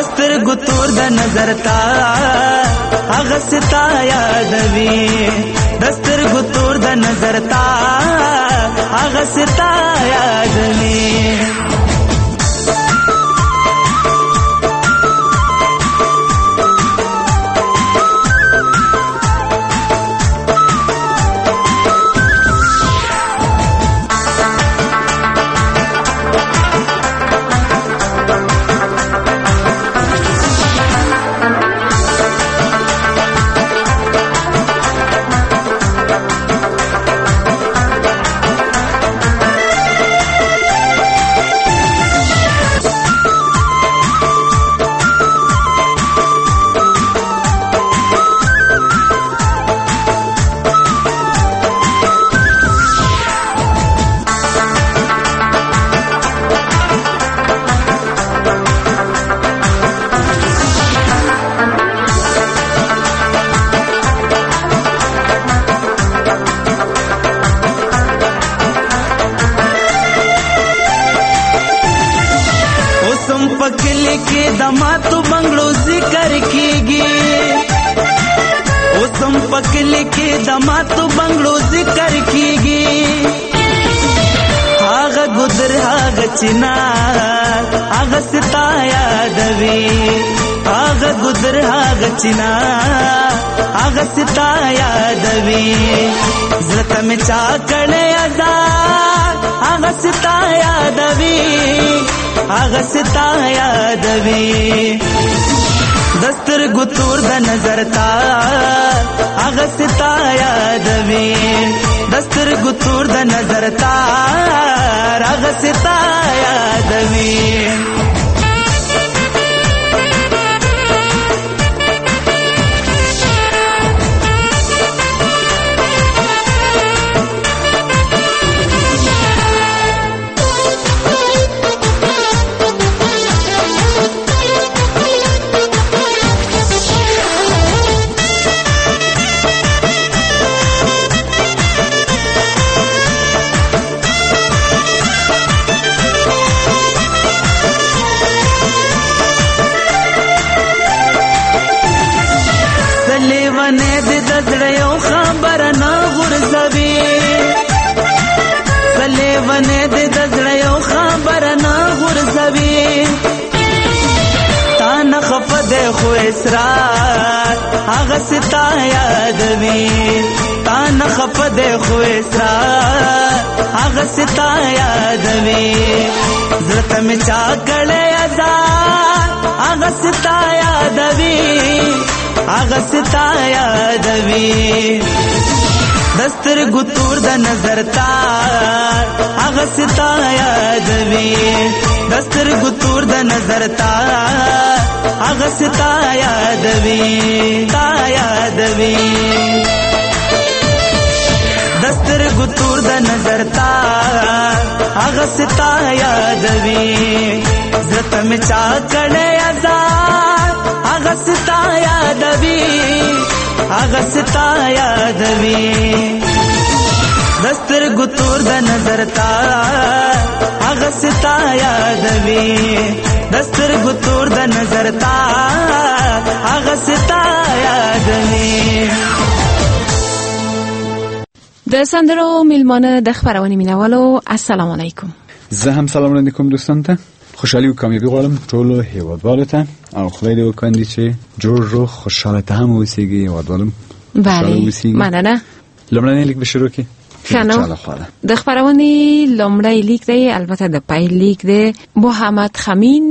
دستر ګتور د نظر تا هغه ستا یادوي دستر ګتور د نظر تا هغه ستا یادوي पकले के दमा तो बंगलो जिक्र कीगी ओसम पकले के दमा तो बंगलो जिक्र कीगी आगा गुदर आगा चिनार आगा सिता यादवी आगा गुदर आगा चिनार आगा सिता यादवी ज़रत में चाकड़े आज़ाद आगा सिता यादवी आगा सिता यादवी दस्तर गुतूर द नजर ता आगा सिता यादवी दस्तर गुतूर द नजर ता आगा सिता यादवी लेवने दे दजड़यो खबर ना गुरजवी लेवने दे दजड़यो खबर ना गुरजवी तान खफदे खो इसरार आगा सिता यादवी तान खफदे खो इसरार आगा सिता यादवी ज़रत में चाकड़े आज़ाद आगा सिता यादवी आगा सिता यादवी दस्तर गुतूर द नजर तार आगा सिता यादवी दस्तर गुतूर द नजर तार आगा सिता यादवी ता यादवी दस्तर गुतूर द नजर तार आगा सिता यादवी ज़रत में चाकड़े आज़ाद आगा सिता यादवी आगा सिता यादवी दस्तर गुतूर द नजर ता आगा सिता यादवी दस्तर गुतूर द नजर ता आगा सिता यादवी د سندرو میلمانه د خبرونې مینوالو السلام علیکم زه هم سلام علیکم دوستان ته خوشحالی و کامیابی غواړم ټولو هیوادوالو ته او خدای دې وکړي چې جوړ روغ خوشاله ته هم اوسېږي هیوادوالم بله مننه لومړنی لیک به شروع کړي خانو د خبرونې لومړی لیک دی البته د پیل لیک دی محمد خمین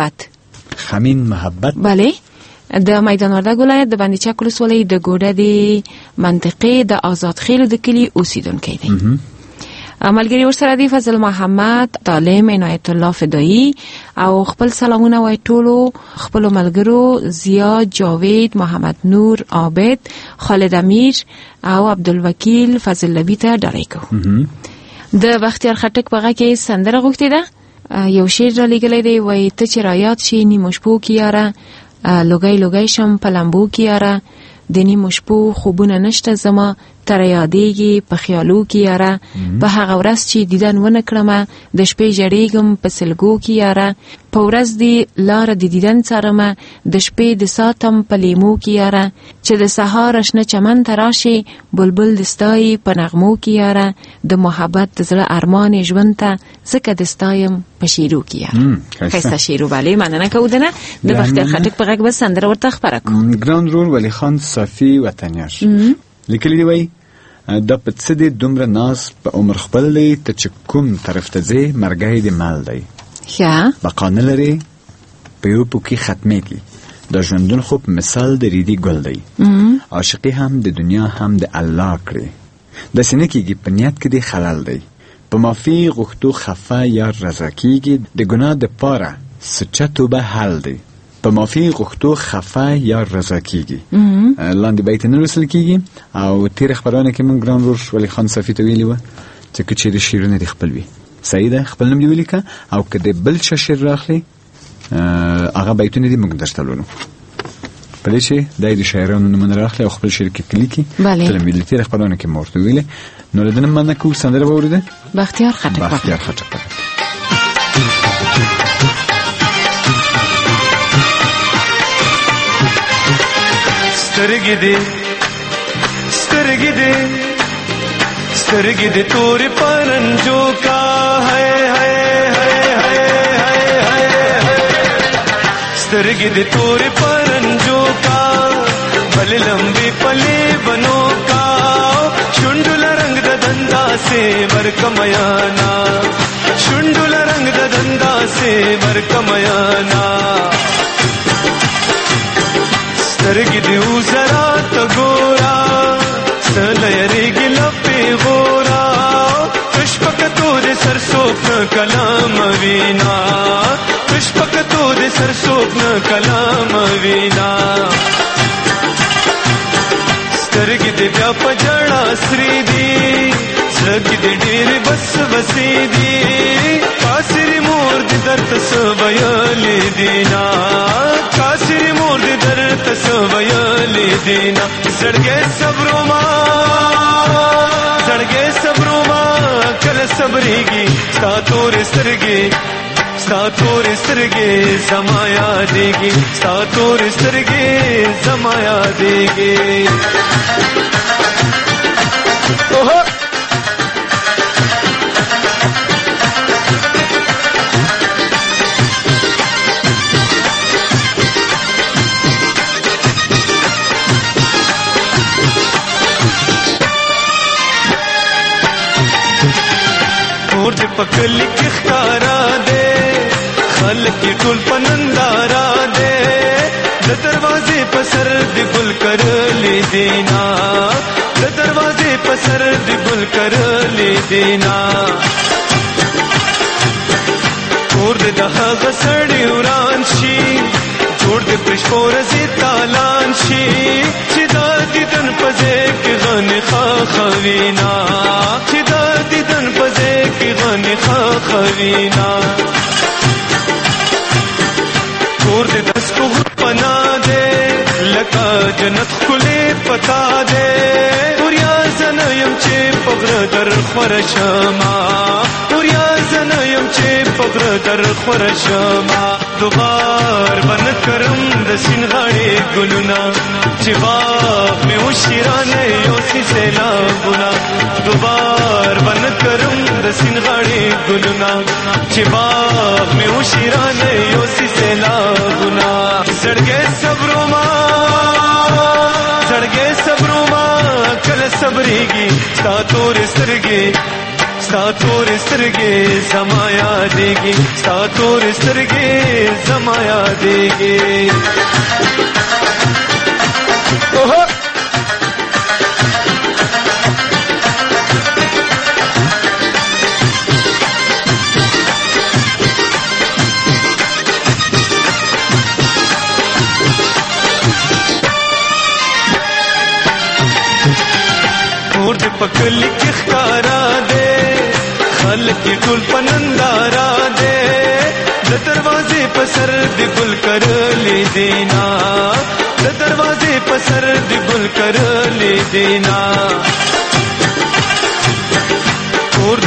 محبت بله د میدان وردګ ولایت د بندیچک ولسوالۍ د ګوډه د منطقې د آزاد خیل د کلی اوسیدونکی دی ملګری ورسره دی فضل محمد طالب عنایت الله فدایی او خپل سلامونه وای ټولو خپل ملګرو زیا جاوید محمد نور عابد خالد امیر او عبدالوکیل فضل لبی ته ډالۍ کوو د بختیار خټک په غږ کې سندره غوښتې ده یو شعر را لګلې دی وای ته چې رایات شي نیمو شپو کې یاره لوګي شم په لمبو کې یاره د نیمو شپو خوبونه نشته زما تر یادېږي په خیالو کې یاره په هغه ورځ چې دیدن ونه کړمه د شپې ژړېږم په سلګو کې یاره په ورځ دې لاره د دیدن څارمه د شپې د ساتم په لیمو کې یاره چې د سهار شنه چمن ته راشي بلبل د ستایي په نغمو کې یاره د محبت د زړه ارمان ژوند ته ځکه د ستایم په شیرو کې یاره ښایسته شیرو بله مننه کوو دنه د بختیار خټک په غږ به سندره ورته خپره کړو ګران رول ولی خان صافي وطنیار لیکلی دی وای دا په څه دی دومره ناز په عمر خپل دی ته چې کوم طرف ته ځې مرګی د مال دی بقا نه لري په یو پو کې ختمېږي د ژوندون خوب مثال د ریدي ګل دی عاشقي هم د دنیا هم د الله کړي داسې نه کېږي په نیت کې دی خلل دی په معافي غوښتو خفه یا رضا کېږي د ګناه د پاره سچه توبه حل دی په معافي غوښتو خفه یا رضا کېږي لاندې بیت نه لوستل کېږي او تېره خپرونه کې موږ ګران ورور ولی خان صافي ته ویلي وه چې که چېرې شعرونه دې خپل وي صحیح ده خپل نوم دې ولیکه او که د بل چا شعر راخلي هغه بیتونه دې موږ درته لولو په دې چې دا د شاعرانو نومونه راخلي او خپل شعر کې کلیکي تله مې د تېره خپرونه کې مو ورته ویلې نو له ده نه مننه کوو سندره به واورېده بختیار خټک سترگی دے تورے پرنجو کا ہے سترگی دے تورے پرنجو کا بھلے لمبے پلے بنو کا شنڈلا رنگ دا دندا سے ورکمیانا شنڈلا رنگ دا دندا سے ورکمیانا سترگی دے او ذرا تگورا سلیری گلپی غورا پشپکتو دے سرسوکن کلام وینا پشپکتو دے سرسوکن کلام وینا سترگی دے بیا پجڑا سری دی سرگی دے ڈیر بس بسی دی کاسری مور دی درت سویالی دینا کاسری مور دی درت سویالی دینا زڑگے صبرو ماں کل صبریگی ستا تور سترگے زمایا دیگی ستا تور سترگے زمایا دیگی پکلی کی خارا دے خلق کی ټول پنندارا دے د دروازے پسر دی گل کر لی دینا د دروازے پسر دی گل کر لی دینا اور د دغه غسړی وران شي جوړ د پښپور زی تالان شي چې د دیدن پځې کې غن خوینا چې د دیدن پځې کې غن خوینا اور د دس کو پنا دے لکا جنت کله پتا دے وریا زنیم چې پغر در خورشما وریا زنیم چې پغر در خورشما دوبار بن کرم د سینغاړي ګلونا چې باغ می وشیرانه یو سی سیلابونا دوبار بن کرم د سینغاړي ګلونا چې باغ می وشیرانه یو سی سیلابونا زړګې صبرو ما کل صبرېږي ستا تور سترګې زمایا دیگی ستا تور سترګې زمایا دیگی اور د پکلی کی خارا دے خلق کی ټول پنندارا دے د دروازے پسر دی گل کر لی دینا د دروازے پسر دی گل کر لی دینا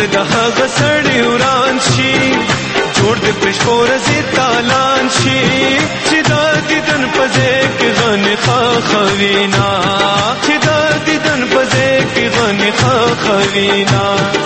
د هغه سړی وران شي جوړ د پښپور زی تالان شي چې د دیدن پځې کې غني خوینا چې د دیدن پځې کې غني خوینا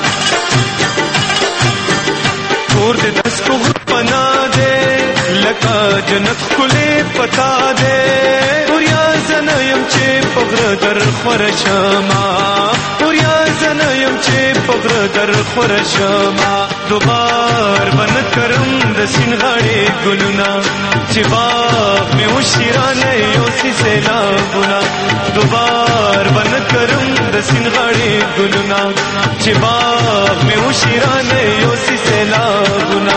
تور د دس کو پنا دے لکه جنت کله پتا دے وریا زنیم چې پغر در خورشما وریا زنیم چې پغر در خورشما دوبار بن کرم د سینغاړي ګلونا چې باغ می وشیرانه یو سی سیلابونا دوبار بن کرم د سینغاړي ګلونا چې باغ می وشیرانه یو سی سیلابونا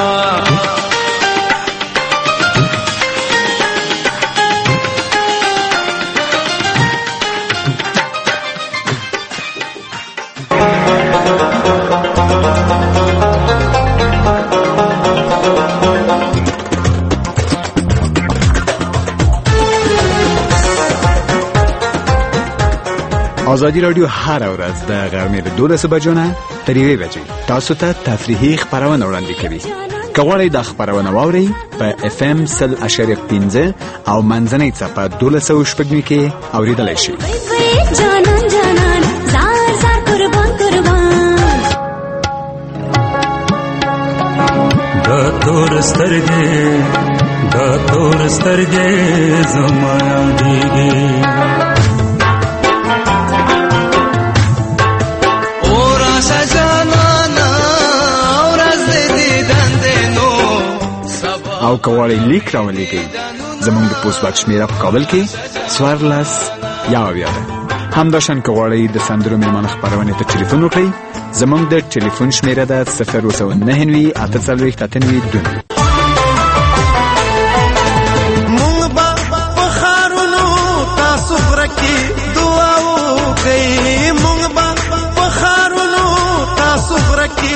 آزادی رادیو هر ورځ د غرمې د 12 بجو نه تر 1 بجې تاسو ته تفریحي خبرونه وړاندې کوي. که غواړئ د خبرونه واورئ په FM 100.15 او منځنۍ څپه 1290 کې اوریدلای شئ. جانان جانان زار زار قربان قربان دا تور سترګې زمایا دیږي او کوالي لیک راولېږئ زموږ د پوسټ باکس شمیره په کابل کې 14 یا همداشان کوالي د سندرو میلمانه خبرونه ته ټلیفون وکړئ زموږ د ټلیفون شمیره ده 009 842 مونږ با بخارونو تاسو برکی دعا وکړئ مونږ با بخارونو تاسو برکی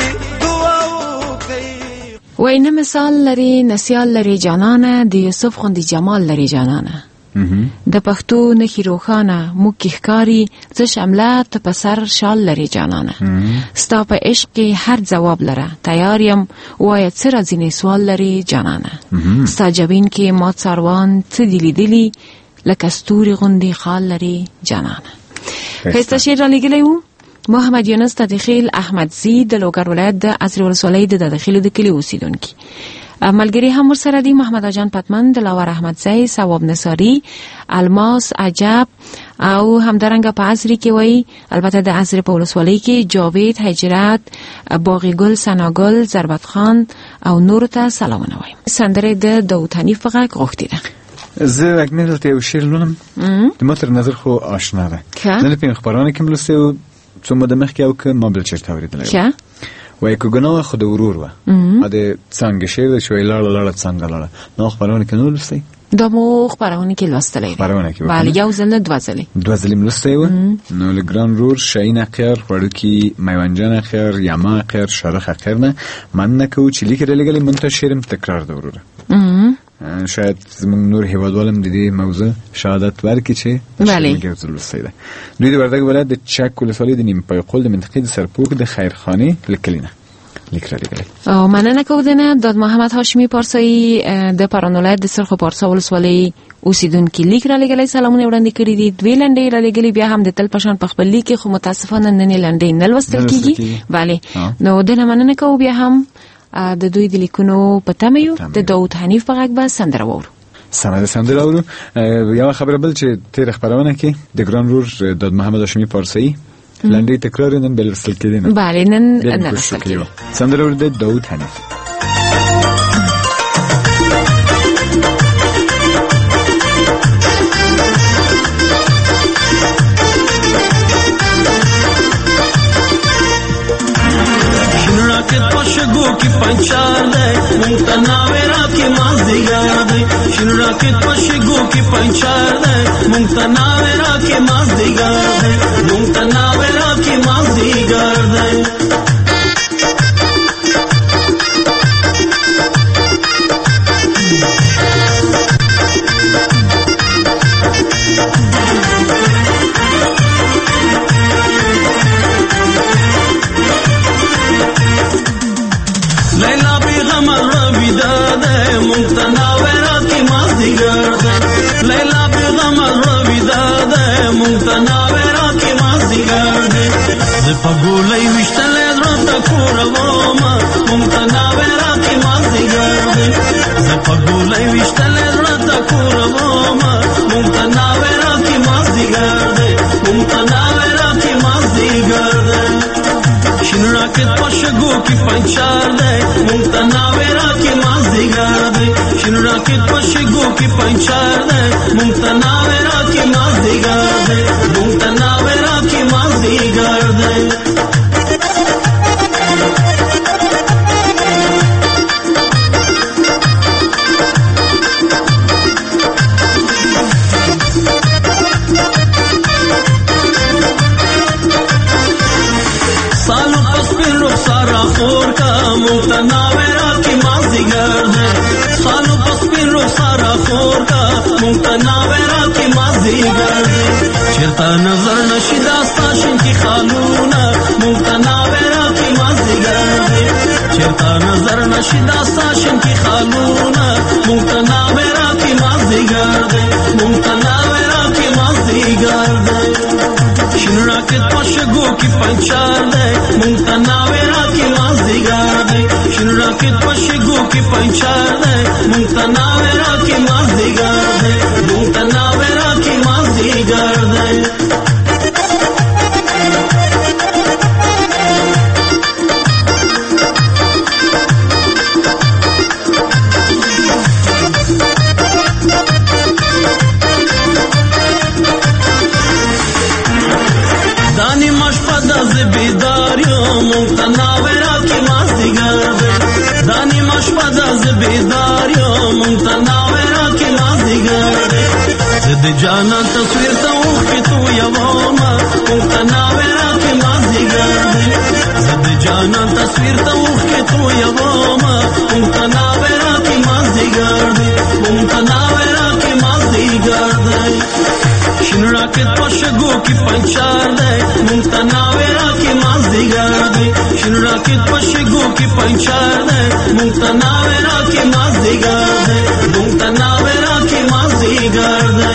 وای نه مثال لري نسیال لري جانانه د یوسف خوندي جمال لري جانانه د پښتو نخي روخانه مو کې ښکاری څه شمله ته په سر شال لري جانانه ستا په عشق کې هر جواب لره تیار یم وای څه راځي سوال لري جانانه ستا جبین کې مات ساروان څه دلی لکه ستوري غوندي خال لري جانانه هسته شیر را لګلې وو محمد یونس تدخیل احمدزی د لوګر ولایت د ازری ولسوالۍ د داخلي د کلی اوسیدونکي ملګری هم ورسره دي محمد اجان پتمن د لاور احمدزی ثواب نصاری الماس عجب او همدارنګه په ازری کې وای البته د ازری په ولسوالۍ کې جاوید هجرت باغی ګل سناګل ضربت خان او نور ته سلامونه وایم سندره د داوود حنیف فقط غوښتي ده زه اګمل ته یو شعر لولم د متر نظر خو آشنا ده نه په خبرونه کې ملسته څو مده مخکې او که ما بل چیرته اوریدلی وای که ګناه خود ورور و اده څنګه شی شوی لاړه څنګه لاړه نو خبرونه کې نو لسته دا مو خبرونه کې لوستلې خبرونه کې بله یو ځل دوه ځلې ملسته و نو لګران رور شاین اخر وړو کې میوانجان اخر یما اخر شارخ اخر نه من نه کو چې لیکل لګلې منتشرم تکرار د وروره شاید زمونږ نور هیوادوالم د دې موضوع شهادت ورکړي چې بله دوی د وردګ ولایت د چک ولسوالۍ د نیم پایقل د منطقې د سرپوک د خیرخانې لیکلینه لیک را لګلې او مننه کوم داد محمد هاشمی پارسایی د پران ولایت د سرخ پارسا ولسوالۍ اوسیدونکي لیک را لګلې سلامونه وړاندې کړې دي دوی لنډې را لګلې بیا هم د تل پشان په خپل لیک خو متاسفانه نن لنډې نه لوستل کیږي بله نو د مننه کوم بیا هم د دوی د لیکونو په تمه یو د داوود حنیف په غږ به سندره وورو سندره وورو یو خبره بل چې تیر خبرونه کې د ګران رور داد محمد هاشمی پارسایی لنډې تکرار نن بل رسل کېدل بله نن نه رسل کېدل سندره ور د داوود حنیف شګو کې پنچار ده مونږ ته ناوېرا کې مازدیګر ده شنو راکټ په شګو کې پنچار ده مونږ ته ناوېرا کې مازدیګر ده مونږ ته ناوېرا کې مازدیګر ده مازدیګر دی لیلا پیغام رویدا دی مونږ ته ناوې راکې مازدیګر دی زه په ګولۍ ویشتلی زړه ته کوره ومه مونږ ته ناوې راکې مازدیګر دی زه په ګولۍ ویشتلی زړه ته کوره ومه مونږ ته ناوې راکې مازدیګر دی مونږ ته ناوې راکې مازدیګر دی شین راکټ په شګو کې پنچار دی مونږ ته ناوې راکې مازدیګر دی شین راکټ په شګو کې پنچار دی مونږ ته ناوې راکې مازدیګر دی مونږ ته ناوې راکې مازدیګر دی خور کا مونږ ته ناوې راکې مازدیګر دی خالو په سپین رخساره خور کا مونږ ته ناوې راکې مازدیګر دی چېرته نظر نشي دا ستا شینکي خالونه مونږ ته ناوې راکې مازدیګر دی چېرته نظر نشي دا ستا شینکي خالونه مونږ ته ناوې راکې مازدیګر دی مونږ ته ناوې راکې مازدیګر دی شین راکټ په شګو کې پنچار دی مونږ ته ناوې راکې مازدیګر دی شین راکټ په شګو کې پنچار دی مونږ ته ناوې راکې مازدیګر دی مونږ ته ناوې راکې مازدیګر دی مونږ ته ناوې راکې مازدیګر دی دا نیمه شپه ده زه بیدار یم مونږ ته ناوې راکې مازدیګر دی زه د جانان تصویر ته اوښکې تویومه مونږ ته ناوې راکې مازدیګر دی زه د جانان تصویر ته اوښکې تویومه مونږ ته ناوې راکې مازدیګر دی مونږ ته ناوې راکې مازدیګر دی شین راکټ په شګو کې پنچار دی مونږ ته ناوې راکې مازدیګر دی شین راکټ په شګو کې پنچار دی مونږ ته ناوې راکې مازدیګر دی مونږ ته ناوې راکې مازدیګر دی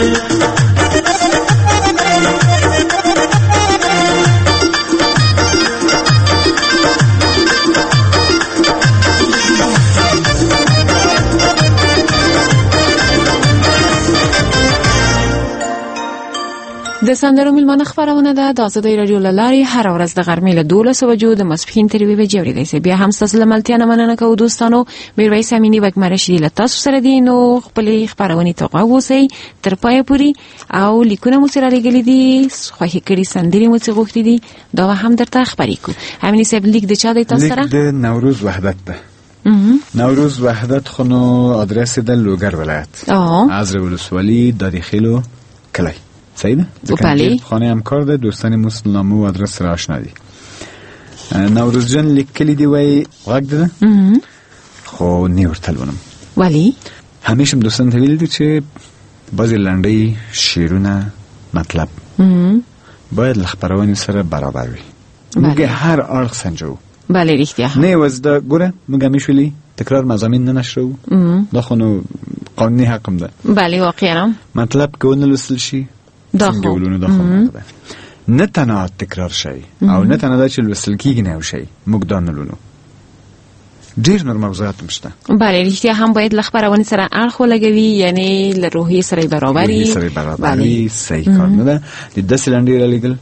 د سندرو میلمانه خبرونه ده د آزادۍ رادیو له لارې هر ورځ د غرمې له 12 بجو د ماسپښین تر 2 بجې اورېدای بیا هم ستاسو له ملتیا نه مننه کوو دوستانو میرویس امینی وګمره شې له تاسو سره دي نو خپلې خبرونه ته غوږ اوسئ تر پایه پورې او لیکونه مو سره لګلې دي خوښې کړي سندرې مو څه غوښتي دي دا هم درته خبرې کو امینی صاحب لیک د چا دی تاسو سره لیک د نوروز وحدت ده نوروز وحدت خونو آدرس د لوګر ولایت از ولسوالی دادیخیلو کلی صحیح ده؟ بله. خانه همکار ده دوستان مسلمه و آدرس را آشنا دی. نوروز جان لیکلی دی وی غاق ده خو نیور تلونم ولی؟ همیشه دوستان تویل دی چه بعضی لنده شیرونه مطلب باید لخبروانی سر برابر وی مگه هر آرخ سنجو بله ریختیا نه وزده گوره مگه میشولی تکرار مزامین ننشرو دا خونو قانونی حقم ده بله واقعا مطلب که اون لسل شی څنګه ولونو د خپل نه تنها تکرار شي او نه تنها چې لوستل کیږي نه شي موږ دا نه لولو ډیر نور موضوعات مشته بله ریښتیا هم باید ل خبرونه سره اړخ ولګوي یعنی له روحي سره برابرۍ صحیح کار نه ده د داسې لنډې را لګل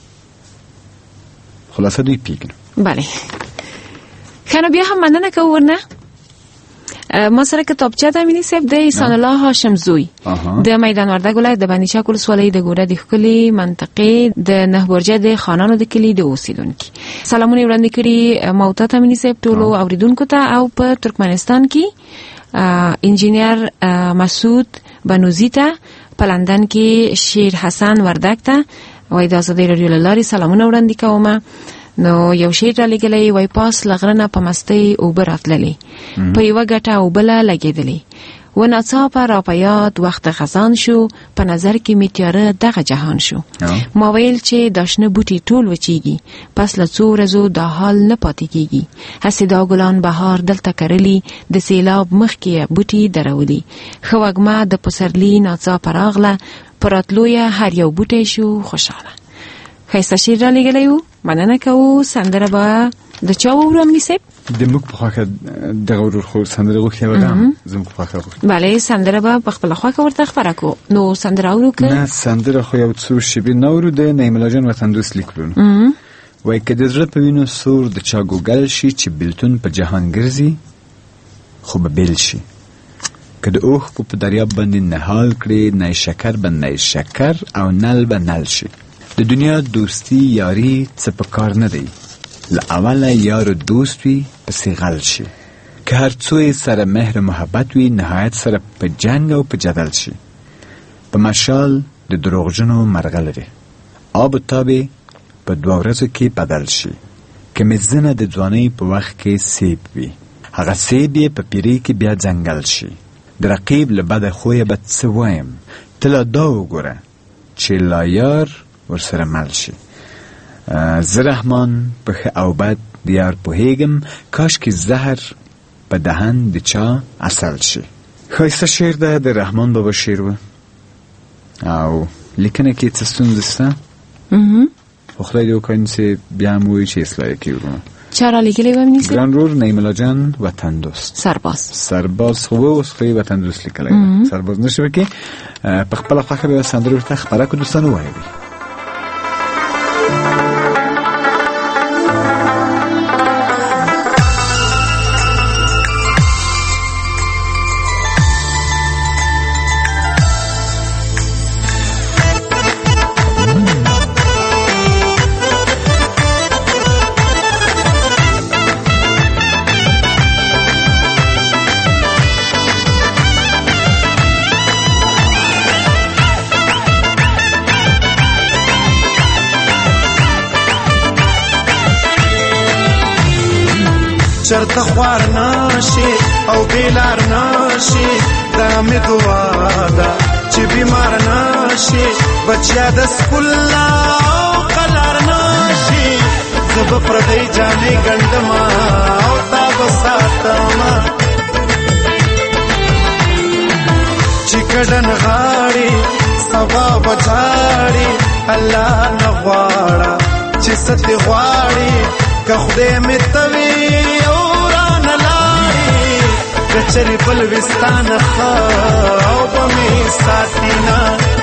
خلاصه دوی پیګنو بله خنو بیا هم مننه کوو ورنه ما سره کتابچه د امینی صاحب د احسان الله هاشم زوی د میدان وردګ ولایت د بندیچا ولسوالۍ د ګوره د ښکلي منطقې د نه برجه د خانانو د کلی د اوسیدونکو سلامونه وړاندې کړي موته امینی صاحب ټولو اوریدونکو ته او په ترکمنستان کې انجینیر مسعود بنوزی ته په لندن کې شیر حسن وردګ ته وای د آزادۍ رادیو له لارې سلامونه وړاندې کوم نو یو شی را لګلې وای پاس لغرنه په مستی او براتللې په یو غټه او بل لګیدلې و ناڅاپه را په یاد وخت خزان شو، په نظر کې می تیاره دغه جهان شو. ما ویل چې دا شنه بوټي ټول وچیږي، پس له څو ورځو دا حال نه پاتې کیږي. هسې دا ګلان بهار دلته کرلي، د سیلاب مخکې بوټي درولي. ښه وږمه د پسرلي ناڅاپه راغله، په راتلو یې هر یو بوټی شو خوشحاله. ښایسته شعر را لېږلی و. مننه کوو. سندره به د چا وورو امني صاحب؟ د موږ په خواکه دغه ورور خو سندره غوښتې وه، زموږ په خواکه غوښتې. بله، سندره به په خپله خواکه ورته خپره کړو. نو سندره اورو که؟ نه، سندره خو یو څو شېبې نه اورو. د نعیم الله جان وطن دوست لیکلو وایي که د زړه په وینو سور د چا ګوګل شي، چې بېلتون په جهان ګرځي خو به بیل شي. که د اوښکو په دریاب باندې نهال کړي، نه شکر به نه شکر او نل به نل شي. د دنیا دوستی یاری څه په کار نه دی، له اوله یار و دوست وي پسې غل شي. که هر څو سره مهر محبت وي، نهایت سره په جنگ او په جدل شي. په مشال د دروغجنو مرغه لري، آب و تابې په 2 ورځو کې بدل شي. که مزنه د ځوانۍ په وخت کې سیب وي، هغه سیب یې په پیري کې بیا ځنګل شي. د رقیب له بده خویه به څه وایم، ته لا دا وګوره چې لا یار ورسره مل شي. زه رحمان په ښه او بد د یار پوهیږم، کاش کې زهر په دهن د چا اصل شي. ښایسته شعر ده، د رحمان بابا شعر و او لیکنه کې څه ستونزه شته، خو خدای دې وکړي چې بیا مو وایي چې اصلاح یې کړو. چا را لیکلی و امني صاحب؟ ګران رور نعیم الله جان وطن دوست. سرباز خو اوس خو وطن دوست لیکلی ده، سرباز نشو کې په خپله خوښه به سندره ورته خپره کړو. دوستانو وایي چرته خوار نشي او بیلار نشي، دا می دعا ده چې بیمار نشي، بچیا د سکول او قلار نشي. زه به پردی جانې ګنډما او تا به ساتما، چې کډن غاړي سبا بچاړي. الله نه غواړه چې ست غواړي، که خدای می توي کچری بلوستان او بمی ساتینا.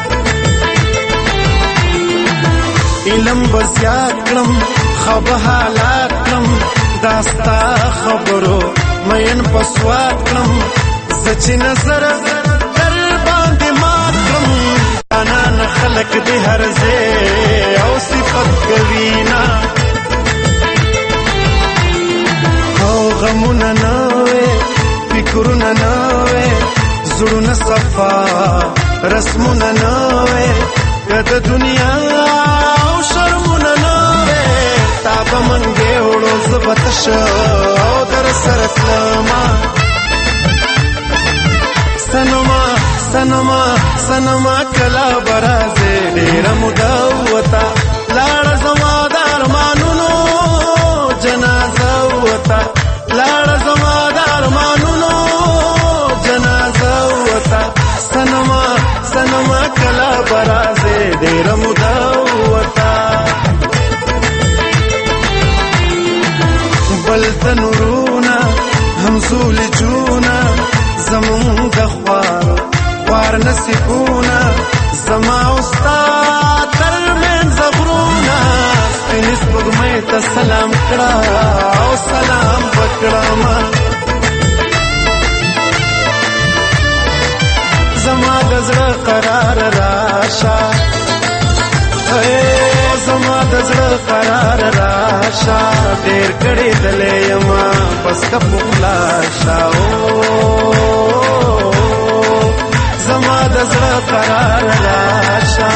علم بزیاد کلم خواب حالات کلم، داستا خبرو مین پسواد کلم. زچی نظر در باندې مات کلم، انان خلق دی هرزه او صفت کوینا. او غمونا نوے فکرونه نوے، زړونه صفا رسمونه نوے، که د دنیا او شرمونه نوے. تا به منګې وړو زه به تشه او در سره تلما. سنما کله به راځې، ډېره موده وته لاړه زما د ارمانونو جنازه وته، لاړه زما د ارمانونو جنازه وته. سنما کله به راځې، ډېره موده وته. بل تنورونه همزول جونه، زمون د خوار نصیبونه، زما استاد ترمن زغرونه. سپینې سپوږمۍ ته سلام کړه او سلام وکړه. زما د زړه قرار راشه، زما د زړه قرار راشه، ډېر کړي دلې یما بس کپو خلاصه. زما د زړه قرار راشه.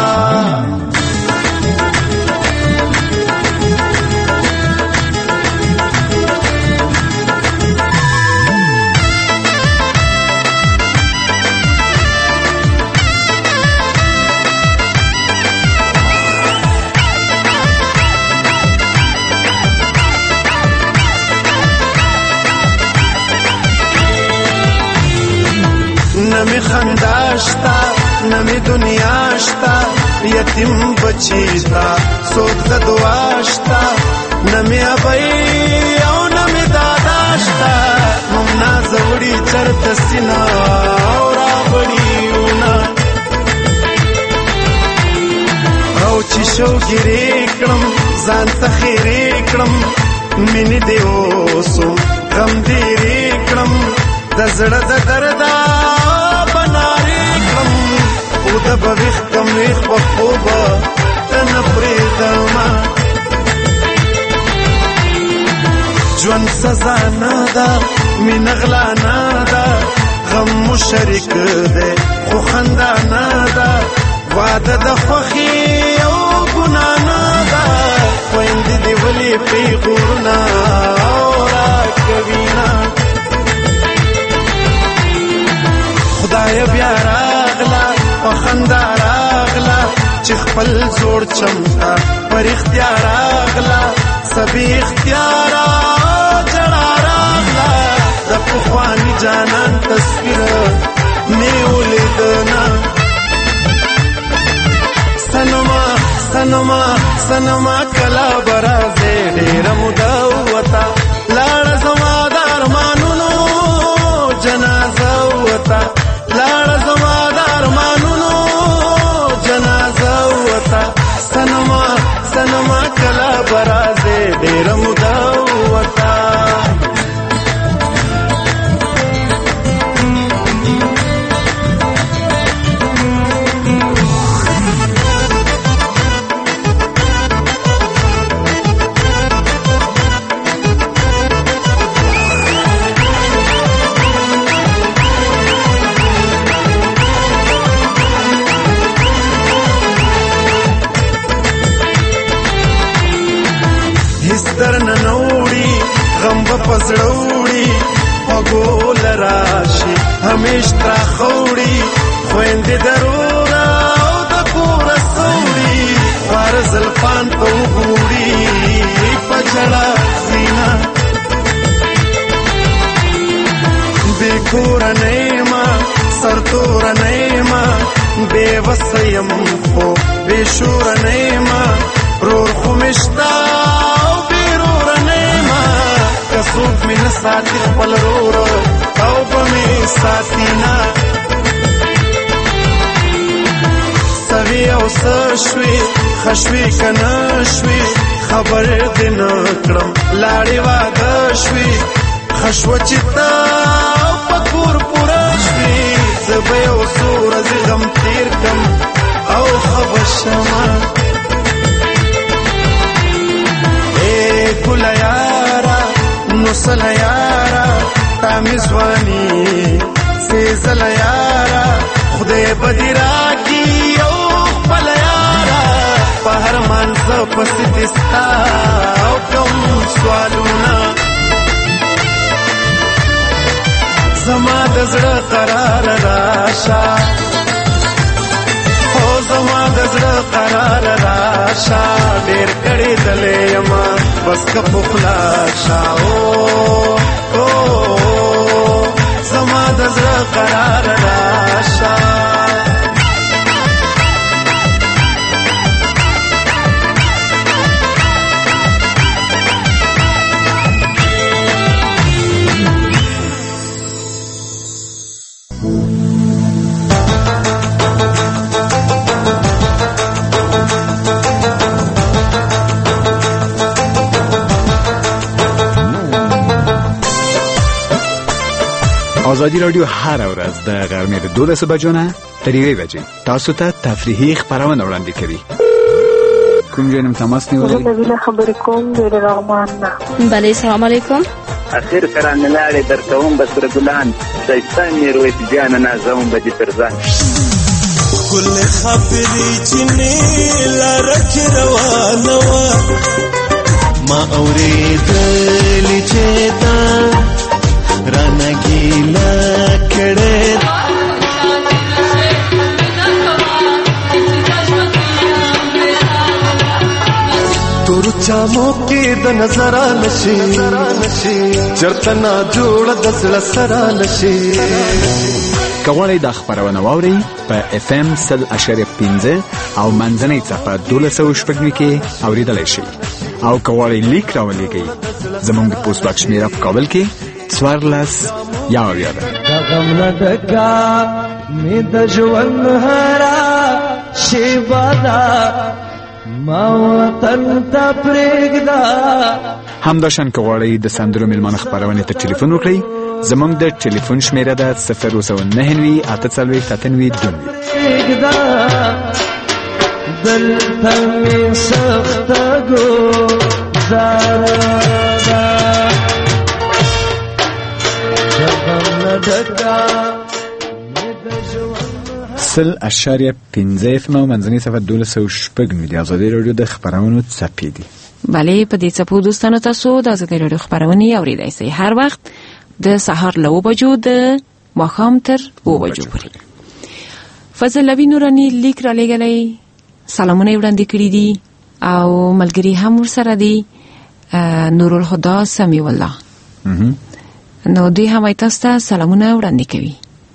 شتا نمی دنیا شتا یتیم بچی تا سوک د دعا شتا نمی ابای او نمی دادا شتا ممنا زوڑی چرت سینا او را بڑیونا او چی شو گیری کڑم زان تخیری کڑم منی دیوسو غم دیری کڑم دزړه د دردا بناري کړم او د بوخ کم ویخ په خوبه تن پرېدما ژوند سزا نه ده مینه غلا نه ده غم مو شریک دی خو خندا نه ده واده د خوښي او ګناه نه ده خویندې دې ولې پیغورونه او راکوینه خدای بیا راغلا په خندا راغلا چې خپل زوړ چمتا پر اختیار راغلا سبي اختیار جړا راغلا د پخواني جانان تصویر مې ولیدنا سنما کلا برازه ډېر موده وتا لاړ زما د ارمانونو جنازه وتا لاړ زما د ارمانونو جنازه وتا سنما کلا برازه ډېر موده وتا پزړوړي وګول راشي همیش تر خوړي خويندې ضرورا او د کور سوري فرض الفان په وګوري پچړا سینا بے کور نیما سرتور نیما بے وسیم خو بے شور نیما رور خمشتا سوک می نساتی خپل رور او بمی ساتینا سوی او سشوی خشوی کنشوی خبر دین کړم لاړی واغشوی خشو چتا او پکور پورا شوی زبې او سورز غم تیر کم او خبشما اے ګل یارا نسل یارا تامیزوانی سیزل یارا خدای بدی را کی او خپل یارا پهر منزو پسی دستا او کم سوالونا زما دزړه قرار راشا او زما دزړه قرار راشا ډیر کړي دلې یما بس کپو خلاصا او زما دزړه قرار راشا آزادی رادیو هر ورځ د غرمې د 12 بجو نه تر 1 بجې تاسو ته تفریحي خبرونه وړاندې کوي. کوم ځای نم تماس نیولای؟ زه خبرې کوم د رحمان نه. بله السلام علیکم. اخر کران لاړې درتوم بسر ګلان شیطان میرویت جان نازوم بدی پرزان کل خبرې چنه لارچ روانه ما اورېدلې چې تا رانا گیلا کړه تور چامو کې د نظر نشي چرته نا جوړ د زړه سره نشي کغواړئ د خبرونه واورئ په FM 100.5 او منځنۍ څپه 1290 کې اوریدلای شئ او کغواړئ لیک راولېږئ زموږ د پوسټ باکس شمیره په کابل کې 14 یاوریه ده غم نه ډکا مې د ژوند هرا شیبادا ما وطن ته پرېږدا همداشان کغواړئ د سندرو میلمانه خبرونه ته ټلیفون وکړئ زموږ د ټلیفون شمیره ده 009 دلته مې سخته ګوزاره ده سل اشاریه 15 FM او منځنۍ صفحه 1206 د ازادي رادیو د خبرونو څپې دي. بله په دې څپو دوستانو تاسو د ازادي رادیو خبرونه اوریدای شئ هر وخت د سحر له 9 بجو د ماښام تر 9 بجو پورې. فضل نبی نورانی لیک را لګلې سلامونه وړاندې کړی دي او ملګری هم ورسره دي نور الهدى سمیع الله نو دوی هم تاسو ته سلامونه وړاندې کوي.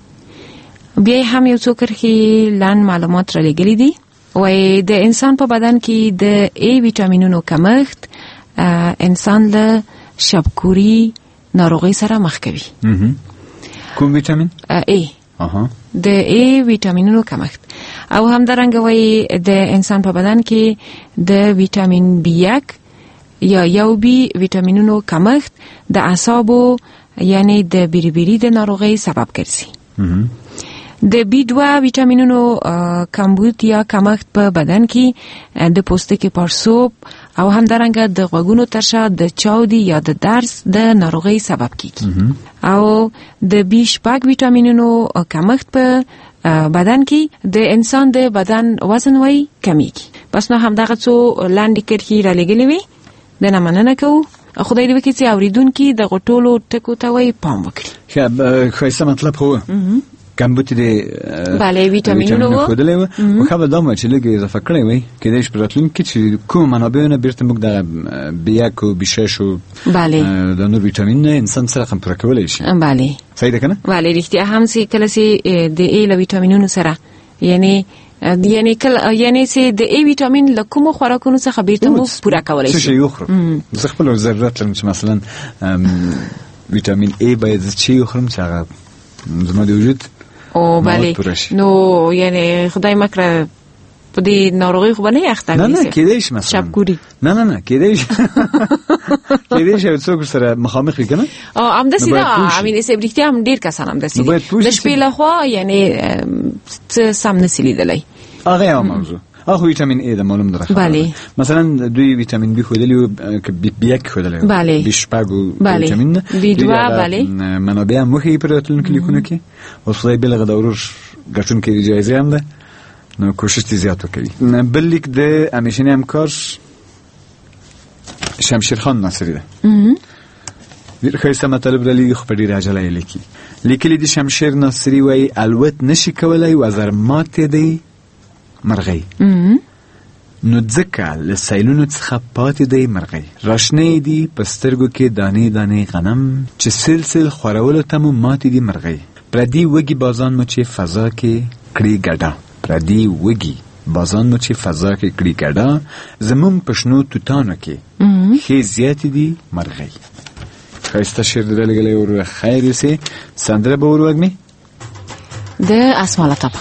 بیا هم یو څو کرښې لاندې معلومات را لګلې دي وایي د انسان په بدن کې د A ویټامینونو کمښت انسان له شبکوري ناروغي سره مخ کوي. کوم ویټامین؟ A. د A ویټامینونو کمښت او همدارنګه وایي د انسان په بدن کې د ویټامین B1 یا یو B ویټامینونو کمښت د اعصابو یعنی د بیریبری د ناروغي سبب ګرځي. د B2 ویټامینونو کمبود یا کمښت په بدن کې د پوستکي پړسوب او همدارنګه د غوږونو ترشا د چاودي یا د درس د ناروغي سبب کیږي. او د B6 ویټامینونو کمښت په بدن کې د انسان د بدن وزن وای کمیږي. پس نو همدغه څو لاندې کرښې را لګلې وي د نمننه کوو خدای دې وکړي چې اوریدونکو د غټولو ټکو ته وای پام وکړي. خو څه مطلب هو کمبود دي بله ویټامینونو خودلې و خو به دا مې چې لګي اضافه کړی وای کله چې پراتلون کې چې کوم منابعونه بیرته موږ د B1 او B6 او د نور ویټامین انسان سره هم پر کولای شي. بله صحیح ده کنه؟ بله رښتیا هم سي کله سي د A له ویټامینونو سره یعنی سي د A ویټامین له کوم خوراکونو څخه بیرته مو پوره کولای شي. څه شي یخرم زه خپل ضرورت لرم چې مثلا ویټامین A باید چې یخرم چې هغه زما د وجود او بله نو یعنی خدای مکره په دې ناروغي خو نه اخته نه کېدایش مثلا شبګوري نه کېدایش څوک سره مخامخ وکنه ام د سیده امین سیبریکټي هم ډیر کسان هم د سیده د شپې له خوا یعنی سم نسلی دلای هغه موضوع اخو ویټامین A د معلوم درخه بله مثلا دوی ویټامین B خودلی که B1 خودلی بله بشپاگو ویټامین B2 بله منابع مخې پراتلون کلیکونه کې وصلای بلغه دورور غټون کې جایزه هم ده نو کوشش زیات وکړي. بل لیک د امیشنی همکار شمشیر خان ناصری ده ډیر ښایسته مطلب را لیکي خو په ډېره عجله یې لیکلي دي. شمشیر ناصری وایي الوت نشي کولی وزر ماتې دی مرغی نو ځکه له سیلونو څخه پاتې دی مرغی راشنې دي په سترګو کې دانې دانې غنم چې سلسل خورولو ته مو ماتې دي مرغی پردي وږي بازان مو چې فضا کې کړي ګډه پردي وږي بازان مو چې فضا کې کړي ګډه زمون پښنو توتانو کې خې زیات دي مرغی. ښایسته شعر د لګلې ور خیر سي سندره به ور وګني د اسماله طب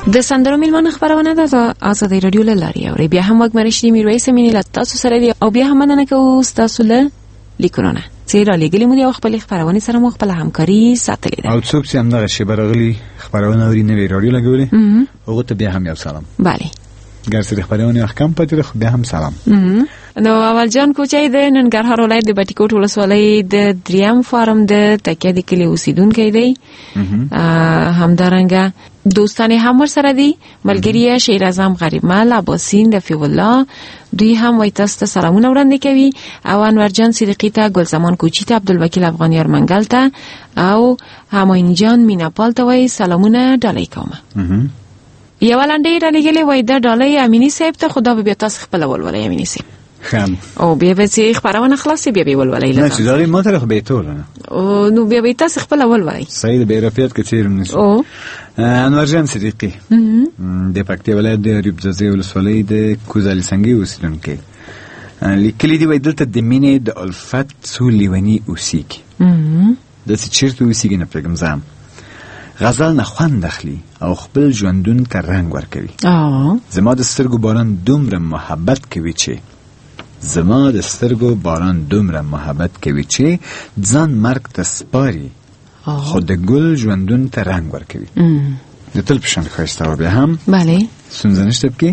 د سندرو میلمانه خبرونه د آزادۍ رادیو له لارې اوري. بیا هم وګمرشتي میرویس مینې له تاسو سره دی او بیا هم مننه کوو تاسو له لیکونه چې را لګلې مو دی او خپل خبرونه سره مو خپل همکاري ساتلې ده. او څوک چې همدغه شی برغلي خبرونه اوري نوې رادیو لګولې هغه ته بیا هم یو سلام. bale ګرځي خبرونه احکام پاتې خو بیا هم سلام. نو اول جان کوچای د ننګرهار ولایت د بټیکوټ ولسوالۍ د دریم فارم د تکیه د کلی اوسیدونکو دی. همدارنګه دوستان هم ورسره دي ملګری شیر اعظم غریب مل عباسین رفیع الله دوی هم وای تاسو ته سلامونه وړاندې کوي او انور جان صدیقی ته ګلزمان کوچی ته عبدالوکیل افغانیار منګل ته او هماین جان میناپال ته وای سلامونه ډالۍ کوم. یو لاندې ډالۍ وای د ډالۍ امینی صاحب ته خدا به تاسو خپل ولولای امینی صاحب خام او بیا به چې خبرونه خلاصې بیا به ولولای نه چې دا ما ته خو به ټول نه او نو بیا به تاسو خپل ولولای سید به رفیقت کثیر من او انور جان صدیقی د پکتیا ولایت د ریب زازی ولسوالۍ د کوزالي سنگي اوسیدونکو لیکلي دی وای دلته د مینې د الفت څو لیونی اوسیږي د څه چیرته اوسیږي نه پرګم ځم غزل نه خوند اخلي او خپل ژوندون ته رنگ ورکوي. زما د سترګو باران دومره محبت کوي چې زما د سترګو باران دومره محبت کوي چې ځان مرګ ته سپاري خو د ګل ژوندون ته رنگ ورکوي. د تل په شان ښایسته و بیا هم bale ستونزه نشته پکې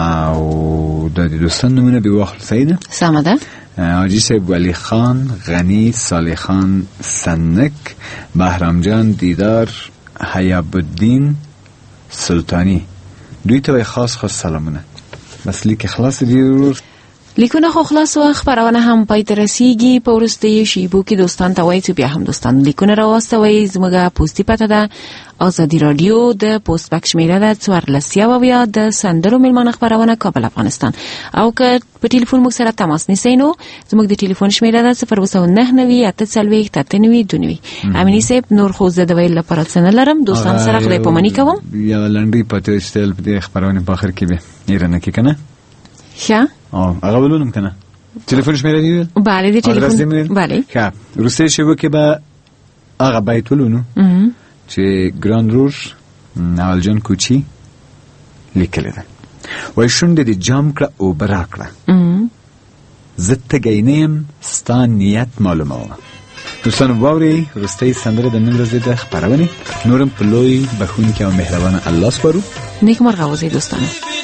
او د دوستان نمونه به واخل سیده سمه ده. حاجی صاحب ولی خان غنی صالح خان سنک بهرام جان دیدار حیاب الدین سلطانی دوی ته خاص سلامونه. بس لیک خلاص دی لیکونه خو خلاص و خبرونه هم پای ته رسیږي په ورسته شیبو کې دوستان ته وایي چې بیا هم دوستان لیکونه راوستوي زموږه پوسټي پته ده آزادی رادیو د پوسټ بک شمیره ده 14 د سندرو میلمانه خبرونه کابل افغانستان او که په ټلیفون مو سره تماس نیسئ نو زموږ د ټلیفون شمیره ده 0299842 امینی صاحب نور خو زه د ویل لپاره څه نه لرم دوستان سره خدای پاماني کوم. یا لنډي پته استل په خبرونه په اخر کې به ایرانه کې کنه ښه هغه ولونم کنه تلیفون شمیره دی bale دی تلیفون bale ښه روسي شی وکي به هغه بایت ولونو چې ګراند روز نال جان کوچی لیکل ده وای شونډې د جام کړه او براکړه زته گینم ستان نیت معلومه دوستان ووري رستي سندره د نن ورځې د خبرونه نورم په لوی بخون کې او مهربانه الله سپارو. نیک مرغه اوسئ دوستان.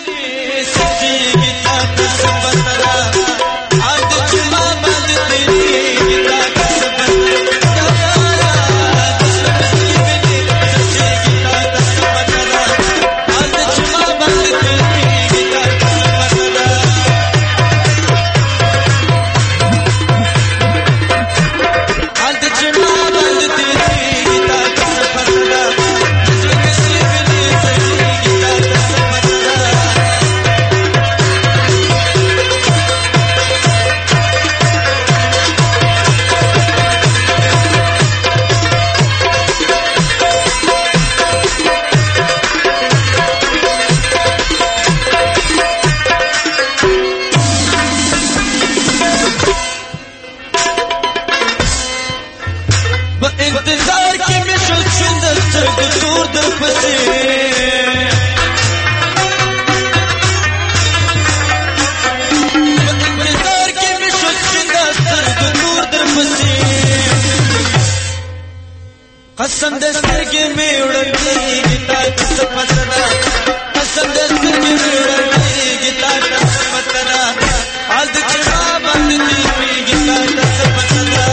قسم دې سترګې مې وړلېږي تا ته څه پته ده قسم دې سترګې مې وړلېږي تا ته څه پته ده حال دې چې ما باندې تېرېږي تا ته څه پته ده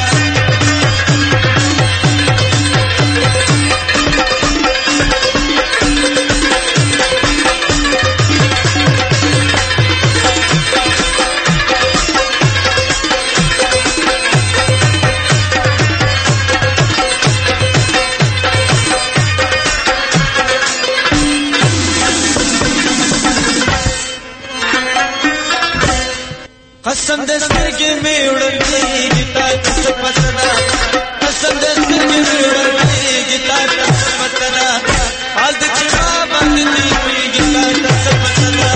قسم دې سترګې مې وړلېږي تا ته څه پته ده قسم دې سترګې مې وړلېږي تا ته څه پته ده حال دې چې ما باندې تېرېږي تا ته څه پته ده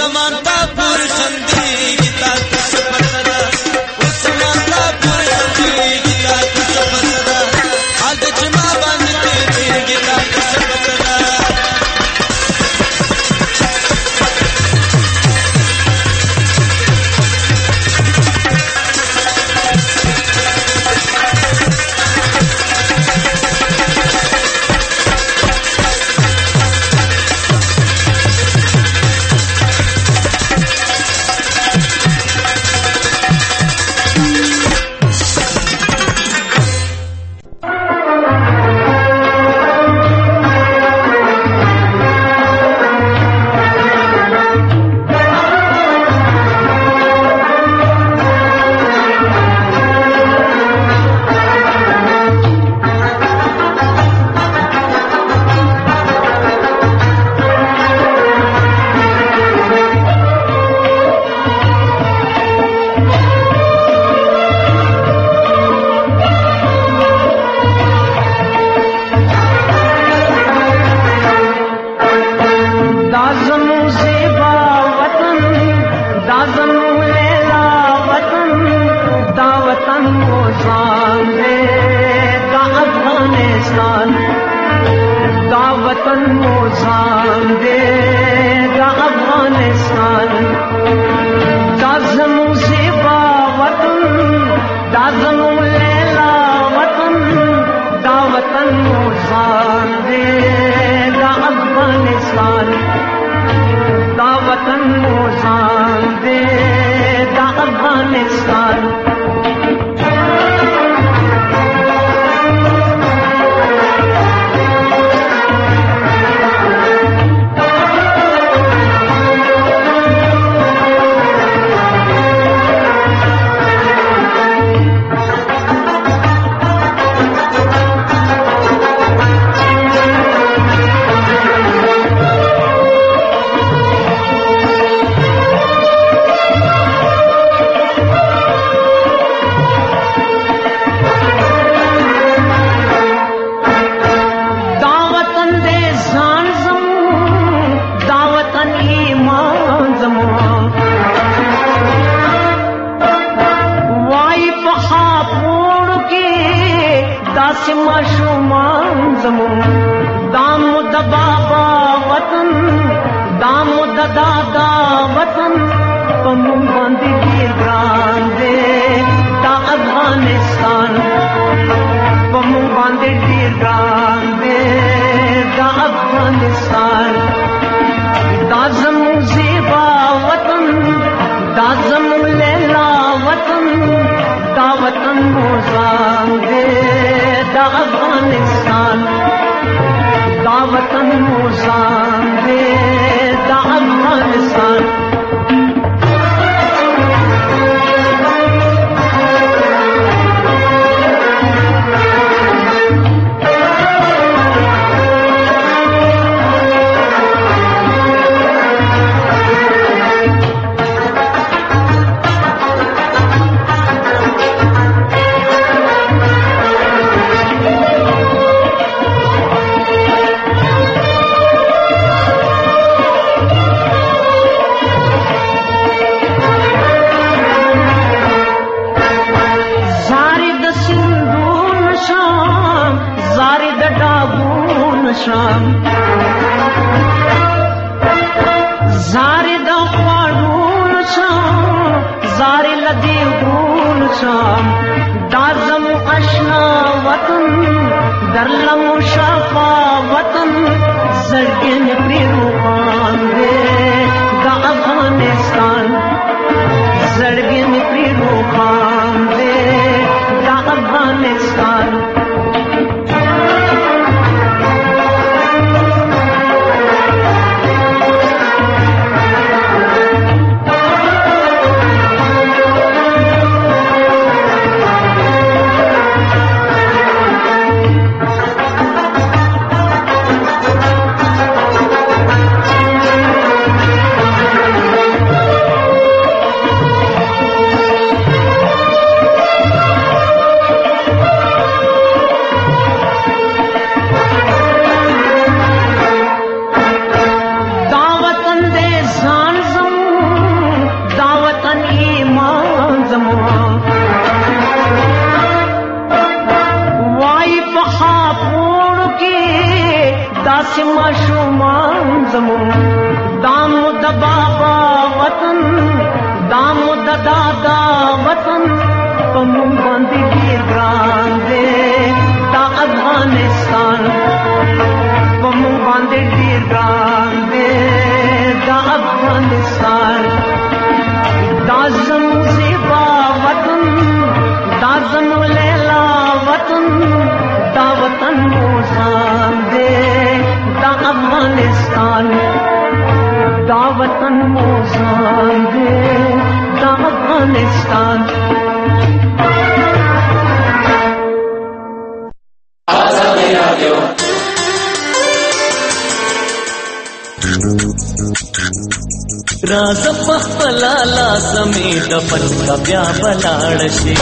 समानता पूरी खंदी गीता कुछ पतरा उस समानता पूरी खंदी गीता कुछ पतरा आज चमा बांधते तीर गीता कुछ पतरा داسې ماشومان زمون دامو د بابا وطن دامو د دادا وطن په مونږ باندې ډېر ګران دی دا افغانستان په مونږ باندې ډېر ګران دی دا افغانستان دا زموږ زیبا وطن دا زموږ لیلا وطن دا وطن موزان دے دا افغانستان دا وطن موزان دے دا افغانستان آزادی رادیو راز پخپلا لاسمی دفن کا بیا بلاړ شي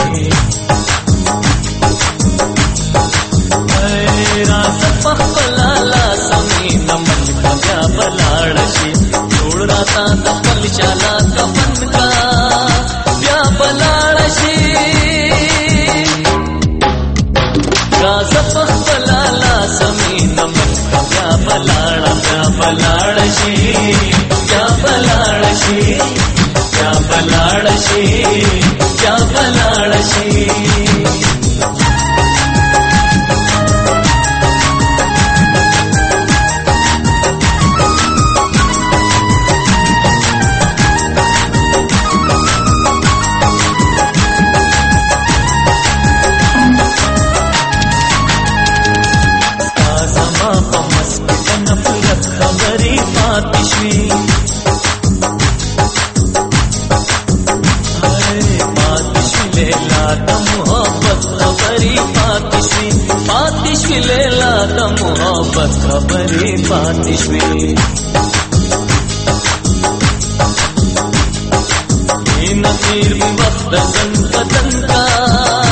راز پخپلا لاسمی دفن کا بیا بلاړ شي جوړ راتا دفن چالا دفن کا بیا بلاړ شي راز پخپلا لاسمی دفن کا بیا بلاړ شي क्या बलाड़शी क्या बलाड़शी क्या बलाड़शी आसमा पमस के नफरत खबरी पातिशी लेला द मोहब्बत खबरी पातिशवी नसीर भी वक्त दन का